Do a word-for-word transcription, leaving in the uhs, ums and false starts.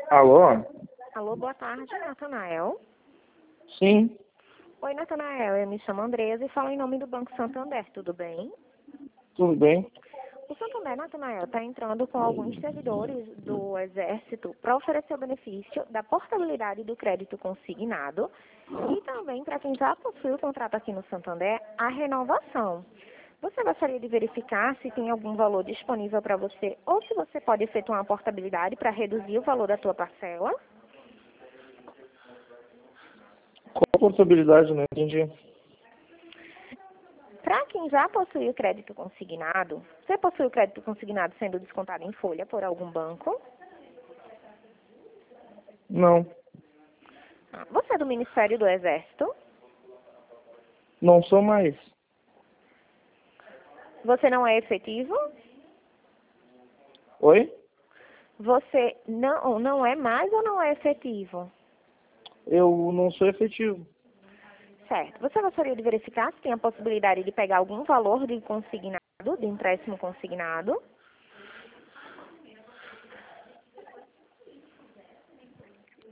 Alô? Alô, boa tarde, Natanael. Sim, Oi, Natanael, eu me chamo Andresa e falo em nome do Banco Santander, tudo bem? tudo bem? O Santander, Natanael, está entrando com alguns servidores do Exército para oferecer o benefício da portabilidade do crédito consignado e também, para quem já possui o contrato aqui no Santander, a renovação. Você gostaria de verificar se tem algum valor disponível para você ou se você pode efetuar uma portabilidade para reduzir o valor da tua parcela? Qual a portabilidade? Não entendi. Para quem já possui o crédito consignado, você possui o crédito consignado sendo descontado em folha por algum banco? Não, Ah, Você é do Ministério do Exército? não sou mais. Você não é efetivo? Oi? Você não, não é mais ou não é efetivo? Eu não sou efetivo. Certo. Você gostaria de verificar se tem a possibilidade de pegar algum valor de consignado, de empréstimo consignado?